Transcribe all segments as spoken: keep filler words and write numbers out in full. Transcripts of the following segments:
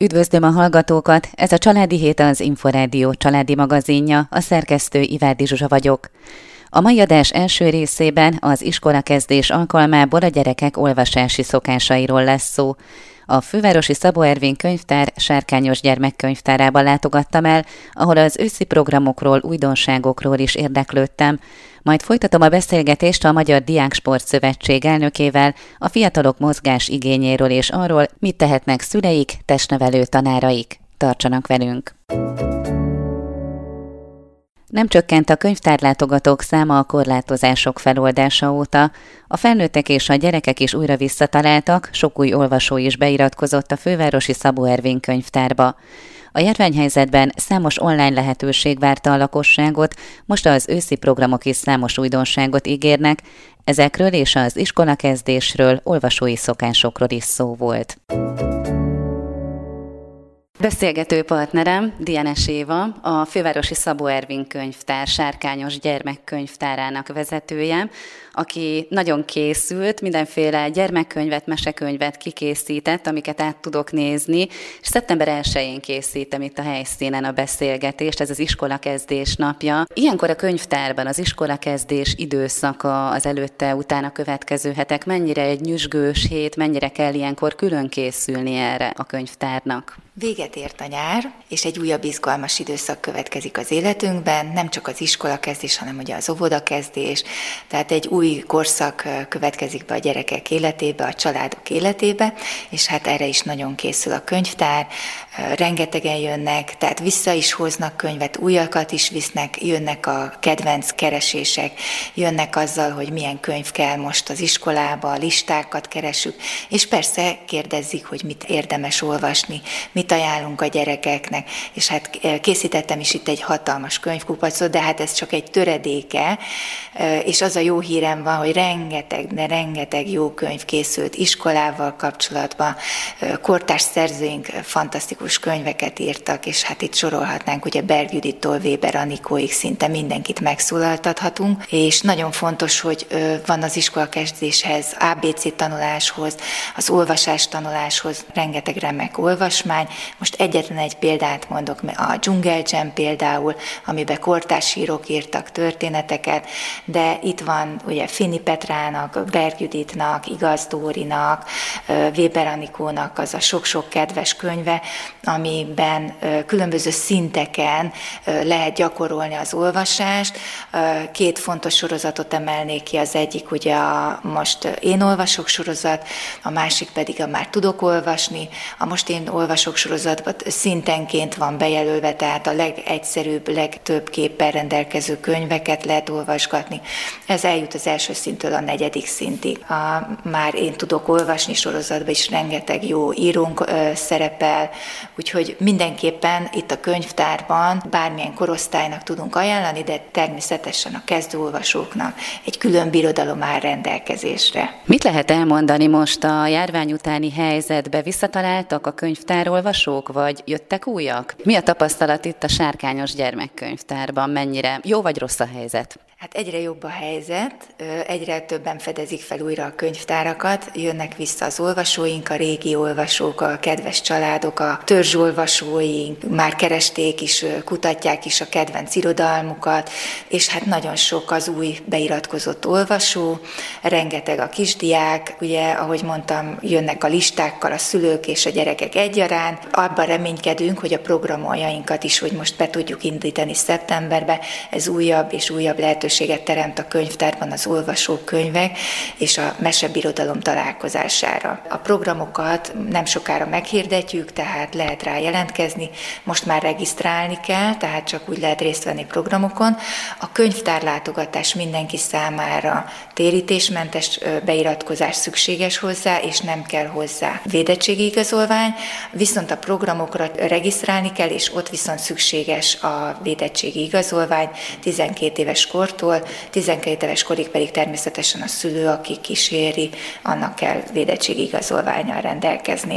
Üdvözlöm a hallgatókat, ez a Családi Hét az Inforádió családi magazinja, a szerkesztő Ivárdi Zsuzsa vagyok. A mai adás első részében az iskolakezdés alkalmából a gyerekek olvasási szokásairól lesz szó. A fővárosi Szabó Ervin könyvtár Sárkányos gyermekkönyvtárába látogattam el, ahol az őszi programokról, újdonságokról is érdeklődtem. Majd folytatom a beszélgetést a Magyar Diáksport Szövetség elnökével, a fiatalok mozgás igényéről és arról, mit tehetnek szüleik, testnevelő tanáraik. Tartsanak velünk! Nem csökkent a könyvtárlátogatók száma a korlátozások feloldása óta. A felnőttek és a gyerekek is újra visszataláltak, sok új olvasó is beiratkozott a fővárosi Szabó Ervin könyvtárba. A járványhelyzetben számos online lehetőség várta a lakosságot, most az őszi programok is számos újdonságot ígérnek, ezekről és az iskolakezdésről, olvasói szokásokról is szó volt. Beszélgető partnerem Dienes Éva, a fővárosi Szabó Ervin könyvtár Sárkányos gyermekkönyvtárának vezetője, aki nagyon készült, mindenféle gyermekkönyvet, mesekönyvet kikészített, amiket át tudok nézni, és szeptember elsején készítem itt a helyszínen a beszélgetést, ez az iskolakezdés napja. Ilyenkor a könyvtárban az iskolakezdés időszaka, az előtte, utána következő hetek mennyire egy nyüzsgős hét, mennyire kell ilyenkor külön készülni erre a könyvtárnak? Véget ért a nyár, és egy újabb izgalmas időszak következik az életünkben, nem csak az iskolakezdés, hanem ugye az óvodakezdés, tehát egy új korszak következik be a gyerekek életébe, a családok életébe, és hát erre is nagyon készül a könyvtár, rengetegen jönnek, tehát vissza is hoznak könyvet, újakat is visznek, jönnek a kedvenc keresések, jönnek azzal, hogy milyen könyv kell most az iskolába, a listákat keresünk, és persze kérdezik, hogy mit érdemes olvasni, mit ajánlunk a gyerekeknek, és hát készítettem is itt egy hatalmas könyvkupacot, de hát ez csak egy töredéke, és az a jó hírem van, hogy rengeteg, de rengeteg jó könyv készült iskolával kapcsolatban, kortárs szerzőink fantasztikus könyveket írtak, és hát itt sorolhatnánk, ugye Berg Judittól Weber Anikóig szinte mindenkit megszólaltathatunk, és nagyon fontos, hogy van az iskolakezdéshez, á bé cé tanuláshoz, az olvasás tanuláshoz rengeteg remek olvasmány. Most egyetlen egy példát mondok, a Dzsungel Jam például, amiben kortárs írók írtak történeteket, de itt van ugye Fini Petrának, Berg Juditnak, Igaz Dórinak, Weber Anikónak az a sok-sok kedves könyve, amiben különböző szinteken lehet gyakorolni az olvasást. Két fontos sorozatot emelnék ki, az egyik ugye a Most én olvasok sorozat, a másik pedig a Már tudok olvasni. A Most én olvasok sorozatban szintenként van bejelölve, tehát a legegyszerűbb, legtöbb képpel rendelkező könyveket lehet olvasgatni. Ez eljut az első szinttől a negyedik szintig. A Már én tudok olvasni sorozatban is rengeteg jó írónk ö, szerepel, úgyhogy mindenképpen itt a könyvtárban bármilyen korosztálynak tudunk ajánlani, de természetesen a kezdőolvasóknak egy külön birodalom áll rendelkezésre. Mit lehet elmondani most a járvány utáni helyzetbe? Visszataláltak a könyvtárolvasók, vagy jöttek újak? Mi a tapasztalat itt a Sárkányos gyermekkönyvtárban? Mennyire jó vagy rossz a helyzet? Hát egyre jobb a helyzet, egyre többen fedezik fel újra a könyvtárakat, jönnek vissza az olvasóink, a régi olvasók, a kedves családok, a törzsolvasóink, már keresték is, kutatják is a kedvenc irodalmukat, és hát nagyon sok az új beiratkozott olvasó, rengeteg a kisdiák, ugye, ahogy mondtam, jönnek a listákkal a szülők és a gyerekek egyaránt. Abban reménykedünk, hogy a programjainkat is, hogy most be tudjuk indítani szeptemberbe, ez újabb és újabb lehetőség teremt a könyvtárban az olvasókönyvek és a mesebirodalom találkozására. A programokat nem sokára meghirdetjük, tehát lehet rá jelentkezni, most már regisztrálni kell, tehát csak úgy lehet részt venni programokon. A könyvtárlátogatás mindenki számára térítésmentes beiratkozás szükséges hozzá, és nem kell hozzá védettségi igazolvány, viszont a programokra regisztrálni kell, és ott viszont szükséges a védettségi igazolvány tizenkét éves kortól, tizenkét éves korig pedig természetesen a szülő, aki kíséri, annak kell védettségi igazolvánnyal rendelkeznie.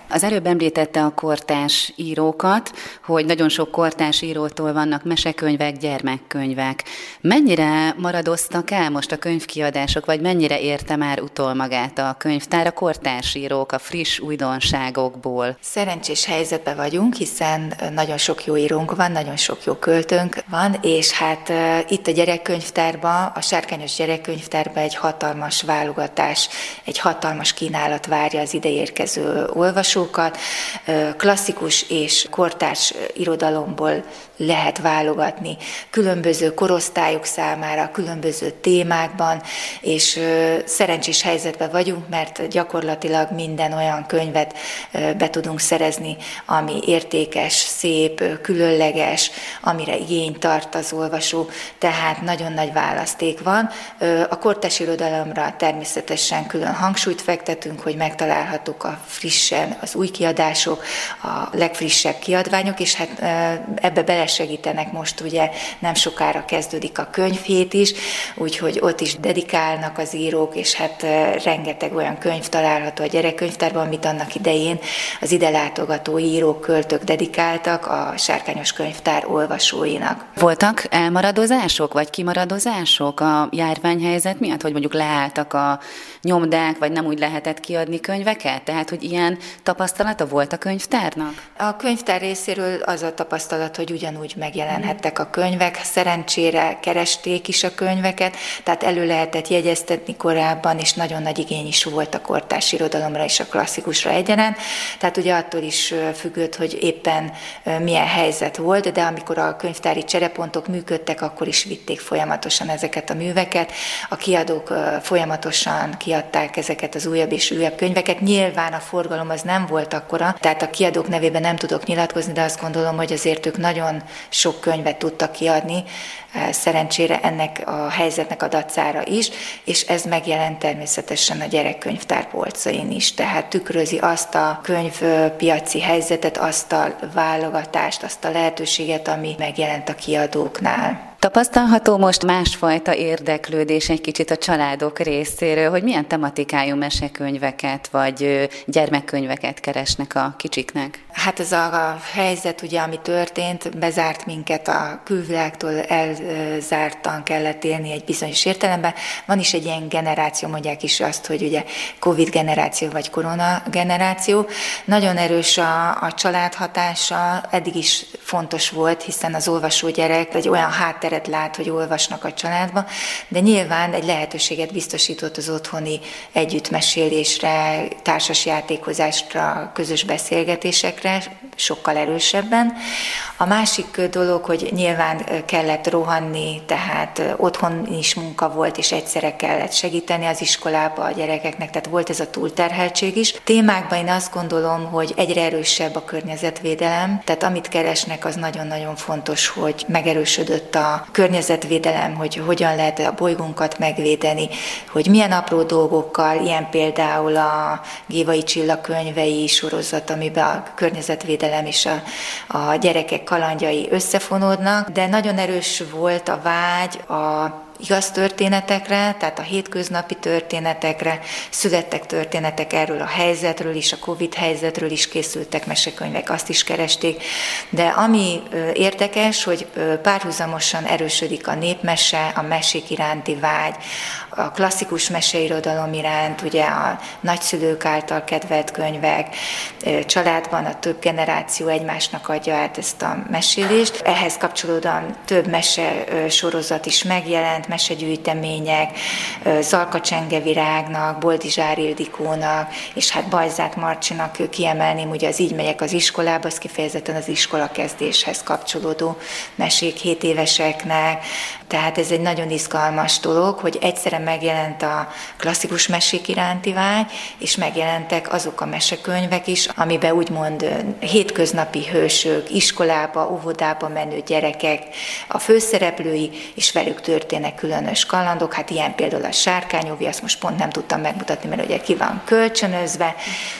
Az előbb említette a kortárs írókat, hogy nagyon sok kortárs írótól vannak mesekönyvek, gyermekkönyvek. Mennyire maradoztak el most a könyvkiadások, vagy mennyire érte már utol magát a könyvtár a kortárs írók, a friss újdonságokból? Szerencsés helyzetben vagyunk, hiszen nagyon sok jó írónk van, nagyon sok jó költőnk van, és hát uh, itt a gyerekkönyvtárban, a Sárkányos Gyerekkönyvtárban egy hatalmas válogatás, egy hatalmas kínálat várja az ide érkező olvasókat. Uh, klasszikus és kortárs irodalomból lehet válogatni különböző korosztályok számára, különböző témákban, és uh, szerencsés helyzetben vagyunk, mert gyakorlatilag minden olyan könyvet uh, be tudunk szerezni, ami értékes, szép, különleges, amire igényt tart az olvasó, tehát nagyon nagy választék van. A kortárs irodalomra természetesen külön hangsúlyt fektetünk, hogy megtalálhatók a frissen az új kiadások, a legfrissebb kiadványok, és hát ebbe belesegítenek most ugye nem sokára kezdődik a könyvhét is, úgyhogy ott is dedikálnak az írók, és hát rengeteg olyan könyv található a gyerekkönyvtárban, amit annak idején az ide látogató írók, költők dedikáltak a Sárkányos Könyvtár olvasóinak. Voltak elmaradozások, vagy kimaradozások a járványhelyzet miatt, hogy mondjuk leálltak a nyomdák, vagy nem úgy lehetett kiadni könyveket? Tehát, hogy ilyen tapasztalata volt a könyvtárnak? A könyvtár részéről az a tapasztalat, hogy ugyanúgy megjelenhettek a könyvek, szerencsére keresték is a könyveket, tehát elő lehetett jegyeztetni korábban, és nagyon nagy igény is volt a kortárs irodalomra és a klasszikusra egyaránt. Tehát ugye attól is függött, hogy éppen milyen helyzet volt, de amikor a könyvtári cserepontok működtek, akkor is vitték folyamatosan ezeket a műveket. A kiadók folyamatosan kiadták ezeket az újabb és újabb könyveket. Nyilván a forgalom az nem volt akkora, tehát a kiadók nevében nem tudok nyilatkozni, de azt gondolom, hogy azért ők nagyon sok könyvet tudtak kiadni, szerencsére ennek a helyzetnek a dacára is, és ez megjelent természetesen a gyerekkönyvtár polcain is, tehát tükrözi azt a könyvpiaci helyzetet, azt a válogatást, azt a lehetőséget, ami megjelent a kiadóknál. Tapasztalható most másfajta érdeklődés egy kicsit a családok részéről, hogy milyen tematikájú mesekönyveket vagy gyermekkönyveket keresnek a kicsiknek? Hát ez a helyzet, ugye, ami történt, bezárt minket, a külvilágtól elzártan kellett élni egy bizonyos értelemben. Van is egy ilyen generáció, mondják is azt, hogy ugye Covid generáció vagy korona generáció. Nagyon erős a, a család hatása, eddig is fontos volt, hiszen az olvasó gyerek egy olyan hátteret lát, hogy olvasnak a családba, de nyilván egy lehetőséget biztosított az otthoni együttmesélésre, társasjátékozásra, közös beszélgetésekre, sokkal erősebben. A másik dolog, hogy nyilván kellett rohanni, tehát otthon is munka volt, és egyszerre kellett segíteni az iskolába a gyerekeknek, tehát volt ez a túlterheltség is. Témákban én azt gondolom, hogy egyre erősebb a környezetvédelem, tehát amit keresnek, az nagyon-nagyon fontos, hogy megerősödött a környezetvédelem, hogy hogyan lehet a bolygónkat megvédeni, hogy milyen apró dolgokkal, ilyen például a Gévai Csilla könyvei sorozat, amiben a környezetvédelem és a, a gyerekek kalandjai összefonódnak, de nagyon erős volt a vágy a igaz történetekre, tehát a hétköznapi történetekre, születtek történetek erről a helyzetről is, a Covid helyzetről is készültek mesekönyvek, azt is keresték, de ami érdekes, hogy párhuzamosan erősödik a népmese, a mesék iránti vágy, a klasszikus meseirodalom iránt, ugye a nagyszülők által kedvelt könyvek, családban a több generáció egymásnak adja át ezt a mesélést. Ehhez kapcsolódóan több mese sorozat is megjelent, mesegyűjtemények, Zalka Csenge Virágnak, Boldizsár Ildikónak, és hát Bajzát Marcsinak kiemelném, ugye az Így megyek az iskolába, az kifejezetten az iskolakezdéshez kapcsolódó mesék hét éveseknek, tehát ez egy nagyon izgalmas dolog, hogy egyszerre megjelent a klasszikus mesék iránti vágy, és megjelentek azok a mesekönyvek is, amiben úgymond hétköznapi hősök, iskolába, óvodába menő gyerekek, a főszereplői, és velük történnek különös kalandok, hát ilyen például a Sárkányóvi, azt most pont nem tudtam megmutatni, mert ugye ki van kölcsönözve,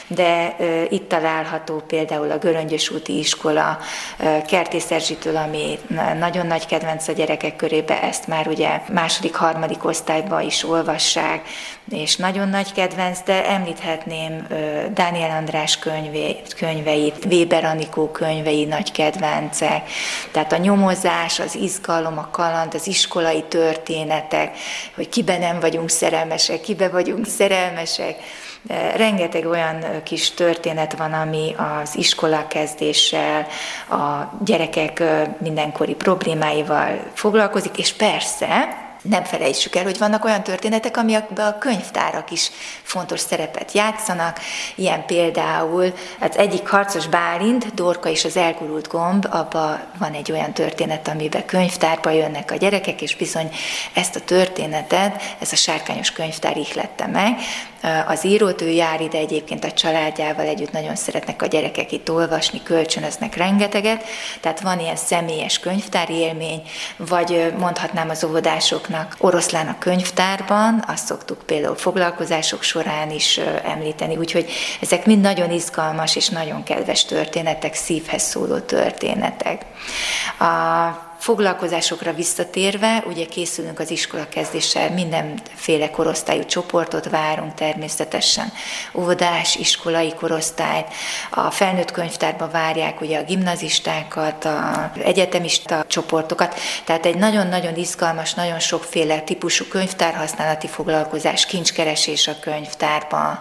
de uh, itt található például a Göröngyös úti iskola uh, Kertész Erzsitől, ami nagyon nagy kedvenc a gyerekek körében, ezt már ugye második, harmadik osztályban is olvassák, és nagyon nagy kedvenc, de említhetném Dániel András könyvét, könyveit, Weber Anikó könyvei nagy kedvencek, tehát a nyomozás, az izgalom, a kaland, az iskolai történetek, hogy kiben nem vagyunk szerelmesek, kibe vagyunk szerelmesek. Rengeteg olyan kis történet van, ami az iskolakezdéssel, a gyerekek mindenkori problémáival foglalkozik, és persze, nem felejtsük el, hogy vannak olyan történetek, amiben a könyvtárak is fontos szerepet játszanak. Ilyen például az egyik Harcos Bálint, Dorka és az elgurult gomb, abban van egy olyan történet, amiben könyvtárba jönnek a gyerekek, és bizony ezt a történetet, ez a sárkányos könyvtár ihlette meg. Az írót, ő jár ide egyébként a családjával együtt, nagyon szeretnek a gyerekek itt olvasni, kölcsönöznek rengeteget, tehát van ilyen személyes könyvtári élmény, vagy mondhatnám az óvodásoknak Oroszlán a könyvtárban, azt szoktuk például foglalkozások során is említeni, úgyhogy ezek mind nagyon izgalmas és nagyon kedves történetek, szívhez szóló történetek. A foglalkozásokra visszatérve, ugye készülünk az iskolakezdéssel, mindenféle korosztályú csoportot várunk természetesen, óvodás, iskolai korosztályt, a felnőtt könyvtárba várják ugye a gimnazistákat, az egyetemista csoportokat, tehát egy nagyon-nagyon izgalmas, nagyon sokféle típusú könyvtárhasználati foglalkozás, kincskeresés a könyvtárban,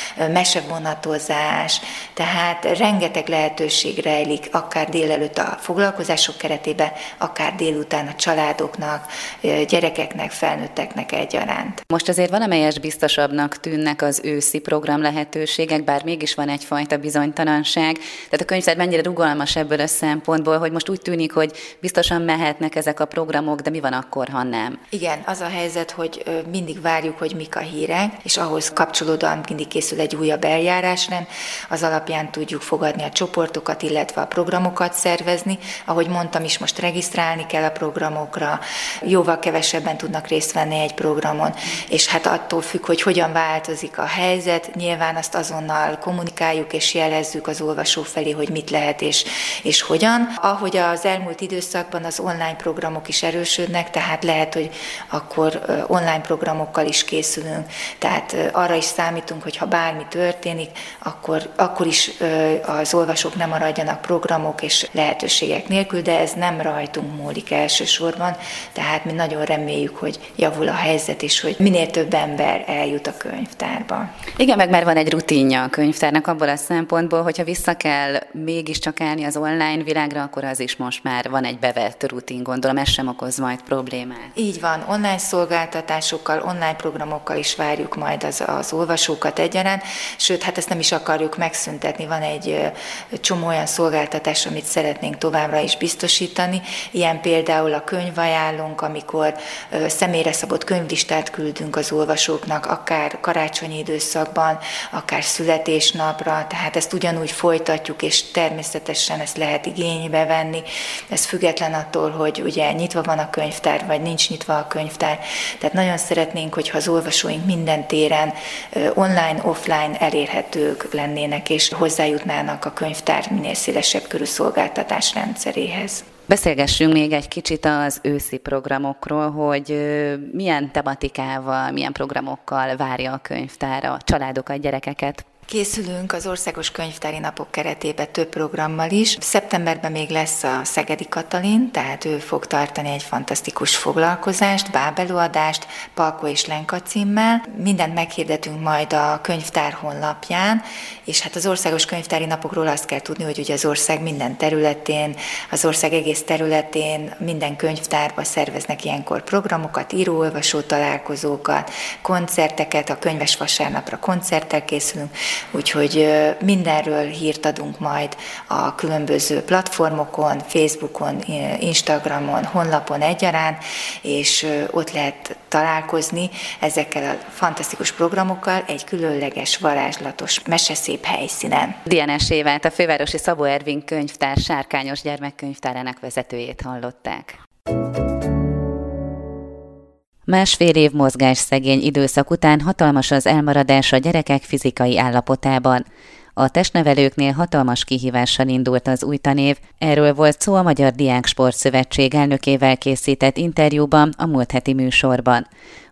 mesevonatozás, tehát rengeteg lehetőség rejlik, akár délelőtt a foglalkozások keretében, akár délután a családoknak, gyerekeknek, felnőtteknek egyaránt. Most azért valamelyes biztosabbnak tűnnek az őszi program lehetőségek, bár mégis van egyfajta bizonytalanság. Tehát a könyvtár mennyire rugalmas ebből a szempontból, hogy most úgy tűnik, hogy biztosan mehetnek ezek a programok, de mi van akkor, ha nem? Igen, az a helyzet, hogy mindig várjuk, hogy mik a hírek, és ahhoz kapcsolódóan mindig készül egy újabb eljárásrend, az alapján tudjuk fogadni a csoportokat, illetve a programokat szervezni. Ahogy mondtam is, most regisztrálni kell a programokra, jóval kevesebben tudnak részt venni egy programon, és hát attól függ, hogy hogyan változik a helyzet, nyilván azt azonnal kommunikáljuk és jelezzük az olvasó felé, hogy mit lehet és, és hogyan. Ahogy az elmúlt időszakban az online programok is erősödnek, tehát lehet, hogy akkor online programokkal is készülünk, tehát arra is számítunk, hogy ha bármi történik, akkor, akkor is az olvasók nem maradjanak programok és lehetőségek nélkül, de ez nem rajtunk múlik elsősorban, tehát mi nagyon reméljük, hogy javul a helyzet, és hogy minél több ember eljut a könyvtárba. Igen, meg már van egy rutinja a könyvtárnak abból a szempontból, hogyha vissza kell mégiscsak állni az online világra, akkor az is most már van egy bevett rutin, gondolom, ez sem okoz majd problémát. Így van, online szolgáltatásokkal, online programokkal is várjuk majd az, az olvasókat egyaránt, sőt, hát ezt nem is akarjuk megszüntetni, van egy csomó olyan szolgáltatás, amit szeretnénk továbbra is biztosítani, ilyen például a könyvajánlónk, amikor személyre szabott könyvlistát küldünk az olvasóknak, akár karácsonyi időszakban, akár születésnapra, tehát ezt ugyanúgy folytatjuk, és természetesen ezt lehet igénybe venni. Ez független attól, hogy ugye nyitva van a könyvtár, vagy nincs nyitva a könyvtár. Tehát nagyon szeretnénk, hogyha az olvasóink minden téren online, offline elérhetők lennének, és hozzájutnának a könyvtár minél szélesebb körű szolgáltatás rendszeréhez. Beszélgessünk még egy kicsit az őszi programokról, hogy milyen tematikával, milyen programokkal várja a könyvtár a családokat, gyerekeket. Készülünk az Országos Könyvtári Napok keretében több programmal is. Szeptemberben még lesz a Szegedi Katalin, tehát ő fog tartani egy fantasztikus foglalkozást, bábelőadást, Palkó és Lenka címmel. Mindent meghirdetünk majd a könyvtár honlapján, és hát az Országos Könyvtári Napokról azt kell tudni, hogy ugye az ország minden területén, az ország egész területén, minden könyvtárba szerveznek ilyenkor programokat, író-olvasó találkozókat, koncerteket, a Könyves Vasárnapra koncerttel készülünk, úgyhogy mindenről hírt adunk majd a különböző platformokon, Facebookon, Instagramon, honlapon egyaránt, és ott lehet találkozni ezekkel a fantasztikus programokkal egy különleges, varázslatos, meseszép helyszínen. Dienes Évát, a Fővárosi Szabó Ervin könyvtár Sárkányos gyermekkönyvtárának vezetőjét hallották. Másfél év mozgásszegény időszak után hatalmas az elmaradás a gyerekek fizikai állapotában. A testnevelőknél hatalmas kihívással indult az új tanév, erről volt szó a Magyar Diáksport Szövetség elnökével készített interjúban a múlt heti műsorban.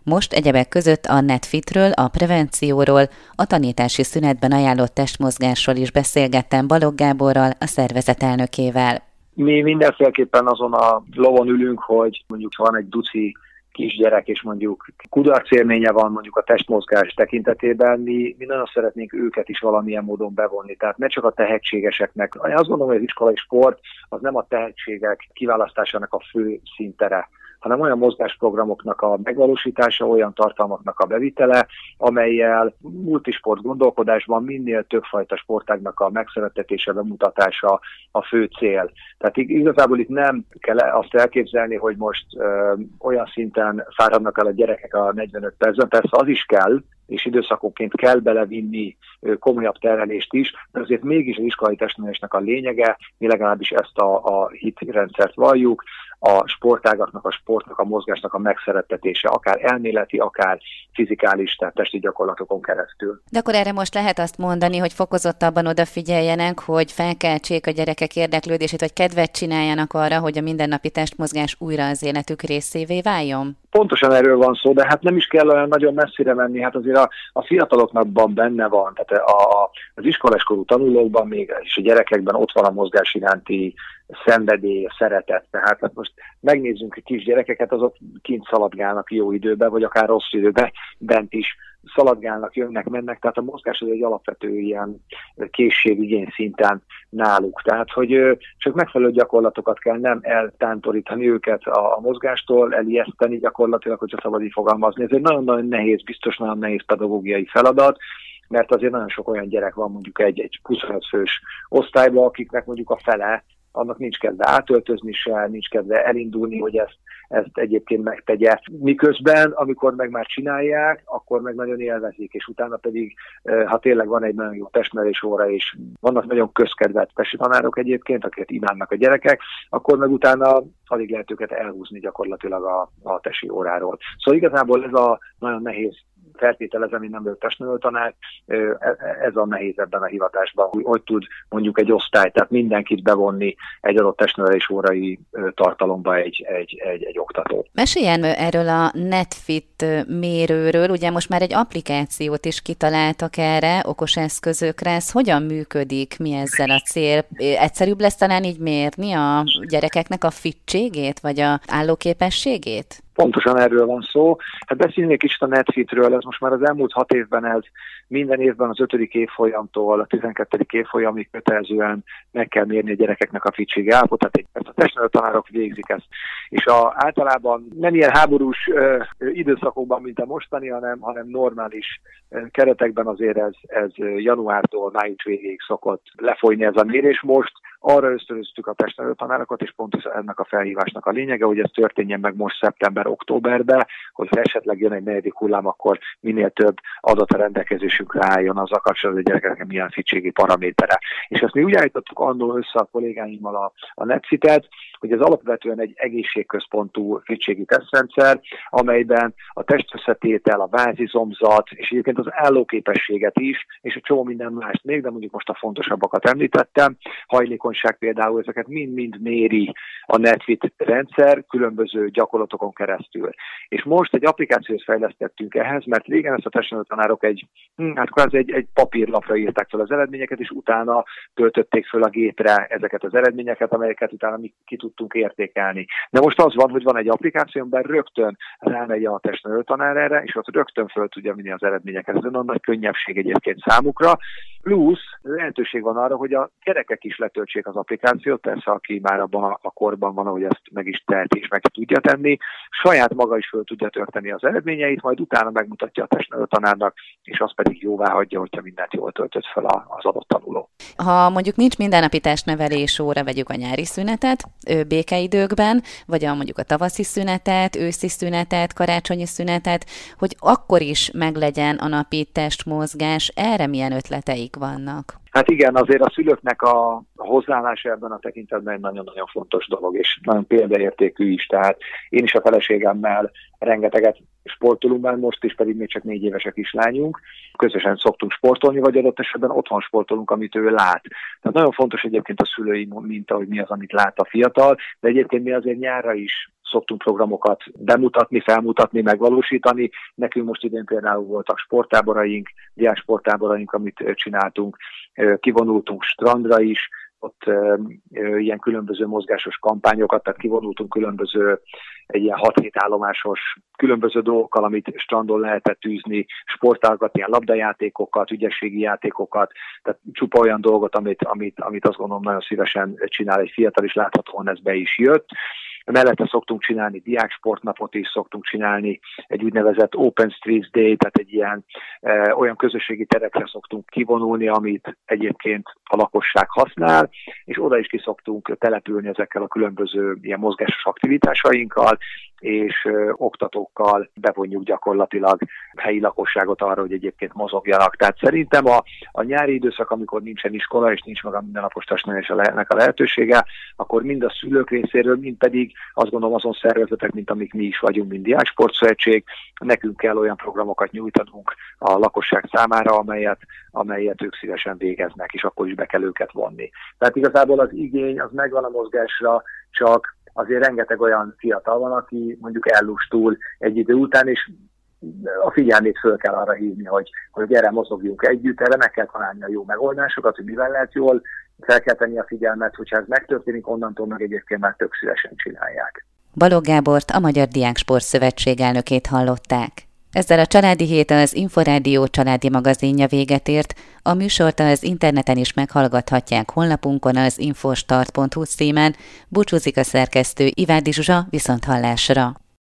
Most egyebek között a NetFitről, a prevencióról, a tanítási szünetben ajánlott testmozgásról is beszélgettem Balogh Gáborral, a szervezet elnökével. Mi mindenféleképpen azon a lovon ülünk, hogy mondjuk van egy duci kisgyerek, és mondjuk kudarcélménye van mondjuk a testmozgás tekintetében, mi, mi nagyon szeretnénk őket is valamilyen módon bevonni. Tehát ne csak a tehetségeseknek. Én azt gondolom, hogy az iskolai sport az nem a tehetségek kiválasztásának a fő szintere, hanem olyan mozgásprogramoknak a megvalósítása, olyan tartalmaknak a bevitele, amellyel multisport gondolkodásban minél többfajta sportágnak a megszerettetése, bemutatása a fő cél. Tehát igazából itt nem kell azt elképzelni, hogy most ö, olyan szinten fáradnak el a gyerekek a negyvenöt percben, persze az is kell, és időszakonként kell belevinni komolyabb terhelést is, de azért mégis az iskolai testnevelésnek a lényege, mi legalábbis ezt a, a hitrendszert valljuk, a sportágaknak, a sportnak, a mozgásnak a megszerettetése, akár elméleti, akár fizikális, tehát testi gyakorlatokon keresztül. De akkor erre most lehet azt mondani, hogy fokozottabban odafigyeljenek, hogy felkeltsék a gyerekek érdeklődését, vagy kedvet csináljanak arra, hogy a mindennapi testmozgás újra az életük részévé váljon? Pontosan erről van szó, de hát nem is kell olyan nagyon messzire menni, hát azért a, a fiataloknakban benne van, tehát a, az iskoláskorú tanulókban még, és a gyerekekben ott van a mozgás iránti szenvedély, szeretet. Tehát hát most megnézzünk egy kis gyerekeket, azok kint szaladgálnak jó időben, vagy akár rossz időben, bent is szaladgálnak, jönnek, mennek, tehát a mozgás az egy alapvető ilyen készségigény szinten náluk. Tehát, hogy csak megfelelő gyakorlatokat kell, nem eltántorítani őket a, a mozgástól, elijeszteni gyakorlatilag, hogyha szabad így fogalmazni. Ez egy nagyon-nagyon nehéz, biztos nagyon nehéz pedagógiai feladat, mert azért nagyon sok olyan gyerek van mondjuk egy, egy huszonöt fős osztályban, akiknek mondjuk a fele, annak nincs kedve átöltözni se, nincs kedve elindulni, hogy ezt, ezt egyébként megtegye. Miközben, amikor meg már csinálják, akkor meg nagyon élvezik, és utána pedig, ha tényleg van egy nagyon jó testnevelés óra, és vannak nagyon közkedvelt testi tanárok egyébként, akiket imádnak a gyerekek, akkor meg utána alig lehet őket elhúzni gyakorlatilag a, a testi óráról. Szóval igazából ez a nagyon nehéz feltételezem, én nem vagyok testnevelő tanár, ez a nehéz ebben a hivatásban, hogy, hogy tud mondjuk egy osztály, tehát mindenkit bevonni egy adott testnevelés órai tartalomba egy, egy, egy, egy oktató. Meséljen erről a NetFit mérőről, ugye most már egy applikációt is kitaláltak erre, okos eszközökre, ez hogyan működik, mi ezzel a cél? Egyszerűbb lesz talán így mérni a gyerekeknek a fittségét, vagy a állóképességét? Pontosan erről van szó. Hát beszélnék kicsit a NetFitről, ez most már az elmúlt hat évben ez minden évben az ötödik évfolyamtól a tizenkettedik évfolyamig kötelezően meg kell mérni a gyerekeknek a fittségi állapotát, ezt a testnevelő tanárok végzik ezt. És a, általában nem ilyen háborús ö, időszakokban, mint a mostani, hanem, hanem normális ö, keretekben azért ez, ez januártól május végéig szokott lefolyni ez a mérés. Most arra ösztönöztük a testnevelő tanárokat, és pont ennek a felhívásnak a lényege, hogy ez történjen meg most szeptember-októberben, hogy ha esetleg jön egy negyedik hullám, akkor minél több adat a rendelkezésünkre álljon azzal kapcsolatban, hogy a gyerekeknek milyen fittségi paramétere. És ezt mi úgy állítottuk annól össze a kollégáimmal a, a NetFitet, hogy ez alapvetően egy egészségközpontú fittségi tesztrendszer, amelyben a testösszetétel, a vázizomzat, és egyébként az állóképességet is, és a csomó minden mást még, de mondjuk most a fontosabbakat említettem, hajlékonyság például, ezeket mind-mind méri a NetFit rendszer különböző gyakorlatokon keresztül. És most egy applikációt fejlesztettünk ehhez, mert régen ezt a testnevelő tanárok egy, hát kvázi egy, egy papírlapra írták fel az eredményeket, és utána töltötték föl a gépre ezeket az eredményeket, amelyeket utána mi ki tudtunk értékelni. De most az van, hogy van egy applikáció, amiben rögtön rámegy a testnevelő tanár erre, és ott rögtön föl tudja vinni az eredményeket. Ez nagyon nagy könnyebbség egyébként számukra. Plusz lehetőség van arra, hogy a gyerekek is letöltsék az applikációt, persze aki már abban a, a korban van, ahogy ezt meg is teheti és meg tudja tenni, saját maga is föl tudja tölteni az eredményeit, majd utána megmutatja a testnevelő tanárnak, és az pedig jóvá hagyja, hogyha mindent jól töltött fel az adott tanuló. Ha mondjuk nincs mindennapi testnevelés óra, vegyük a nyári szünetet, békeidőkben, vagy a mondjuk a tavaszi szünetet, őszi szünetet, karácsonyi szünetet, hogy akkor is meglegyen a napi testmozgás, erre milyen ötleteik vannak? Hát igen, azért a szülőknek a hozzáállása ebben a tekintetben egy nagyon-nagyon fontos dolog, és nagyon példaértékű is. Tehát én is a feleségemmel rengeteget sportolunk, már most is, pedig még csak négy éves a kislányunk. Közösen szoktunk sportolni, vagy adott esetben otthon sportolunk, amit ő lát. Tehát nagyon fontos egyébként a szülői minta, hogy mi az, amit lát a fiatal, de egyébként mi azért nyárra is szoktunk programokat bemutatni, felmutatni, megvalósítani. Nekünk most idén például voltak sporttáboraink, diáksporttáboraink, amit csináltunk, kivonultunk strandra is, ott e, e, ilyen különböző mozgásos kampányokat, tehát kivonultunk különböző, egy ilyen hat-hét állomásos különböző dolgokkal, amit strandon lehetett űzni, sportágat, ilyen labdajátékokat, ügyességi játékokat, tehát csupa olyan dolgot, amit, amit, amit azt gondolom nagyon szívesen csinál egy fiatal, és láthatóan ez be is jött. Mellette szoktunk csinálni diáksportnapot is, szoktunk csinálni egy úgynevezett Open Streets Day, tehát egy ilyen e, olyan közösségi terekre szoktunk kivonulni, amit egyébként a lakosság használ, és oda is ki szoktunk települni ezekkel a különböző ilyen mozgásos aktivitásainkkal, és ö, oktatókkal bevonjuk gyakorlatilag helyi lakosságot arra, hogy egyébként mozogjanak. Tehát szerintem a, a nyári időszak, amikor nincsen iskola, és nincs meg a mindennapos tanulásnak a lehetősége, akkor mind a szülők részéről, mind pedig azt gondolom azon szervezetek, mint amik mi is vagyunk, mint Diáksportszövetség, nekünk kell olyan programokat nyújtanunk a lakosság számára, amelyet, amelyet ők szívesen végeznek, és akkor is be kell őket vonni. Tehát igazából az igény, az megvan a mozgásra, csak azért rengeteg olyan fiatal van, aki mondjuk ellustul egy idő után, és a figyelmét föl kell arra hívni, hogy, hogy gyere, mozogjunk együtt, erre meg kell találni a jó megoldásokat, hogy mivel lehet jól, fel kell tenni a figyelmet, hogyha ez megtörténik, onnantól meg egyébként már tök szívesen csinálják. Balogh Gábort, a Magyar Diáksportszövetség elnökét hallották. Ezzel a Családi Hét az Inforádió családi magazinja véget ért, a műsort az interneten is meghallgathatják honlapunkon az infostart pont hu címen. Búcsúzik a szerkesztő, Ivádi Zsuzsa, viszonthallásra.